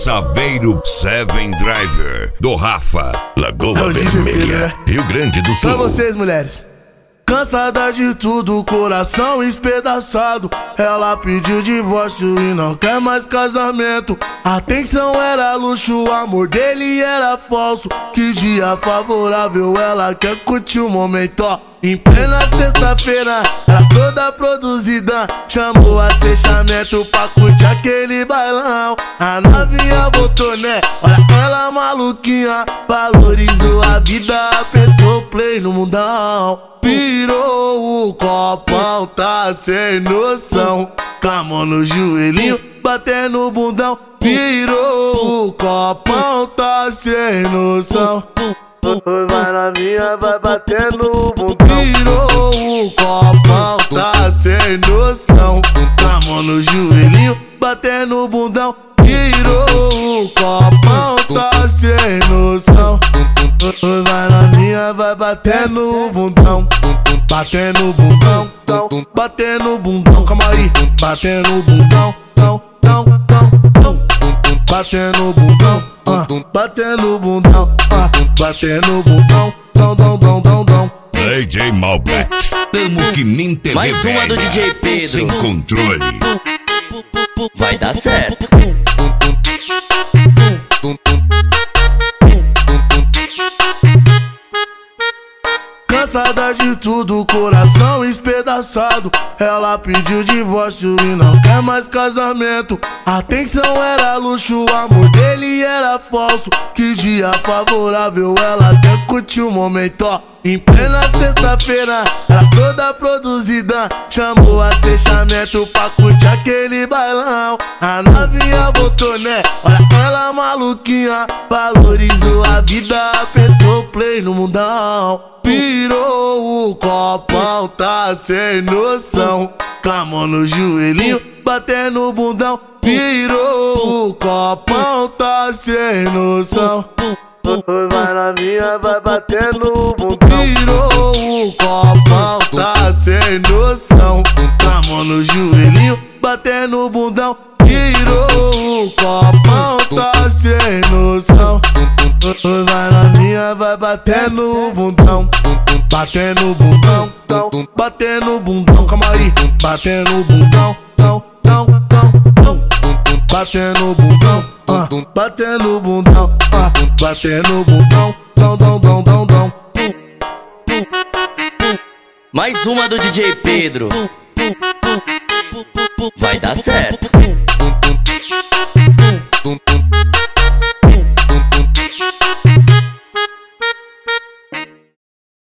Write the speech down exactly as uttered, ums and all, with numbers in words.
Saveiro Seven Driver, do Rafa. Lagoa É o D J Vermelha, Pedro, né? Rio Grande do Sul. Pra vocês, mulheres. Cansada de tudo, coração espedaçado. Ela pediu divórcio e não quer mais casamento. Atenção era luxo, o amor dele era falso. Que dia favorável, ela quer curtir o momento, ó. Em plena sexta-feira, ela toda produzida. Chamou as fechamento pra curtir aquele bailão. A novinha voltou, né? Olha ela maluquinha. Valorizou a vida, apertou play no mundão. Virou o copão, tá sem noção. Com a mão no joelhinho, batendo o bundão. Virou o copão, tá sem noção. Vai na minha, vai batendo o bundão. Virou o copão, tá sem noção. Com a mão no joelhinho, batendo o bundão. Virou o copão, tá sem noção. Vai na minha, vai batendo o bundão. Batendo o bundão, batendo o bundão, calma aí. Batendo o bundão, tão, tão, tão, tão. Batendo o bundão, uh, batendo o bundão, uh, batendo o bundão, tão, tão, tão, tão, tão. D J Malbec, tamo que nem T V Mais uma do velha, D J Pedro. sem controle. Vai dar certo. Cansada de tudo, coração espedaçado. Ela pediu divórcio e não quer mais casamento. Atenção era luxo, o amor dele era falso. Que dia favorável, ela quer curtir o momento, ó. Em plena sexta-feira, ela toda produzida. Chamou as fechamento pra curtir aquele bailão. A novinha voltou, né? Olha ela maluquinha. Valorizou a vida, apertou play no mundão. Virou o copão, tá sem noção. Com a mão no joelhinho, batendo o bundão. Virou o copão, tá sem noção. Vai na minha, vai batendo o bundão. Virou o copão, tá sem noção. Com a mão no joelhinho, batendo o bundão. Virou o copão, tá sem noção. Vai na minha, vai batendo o bundão. Batendo o bundão, batendo o bundão, calma aí. Batendo o bundão, tão, tão, tão, tão. Batendo o bundão, uh, batendo o bundão, uh, batendo o bundão, tão, tão, tão, tão, tão. Mais uma do D J Pedro. Vai dar certo.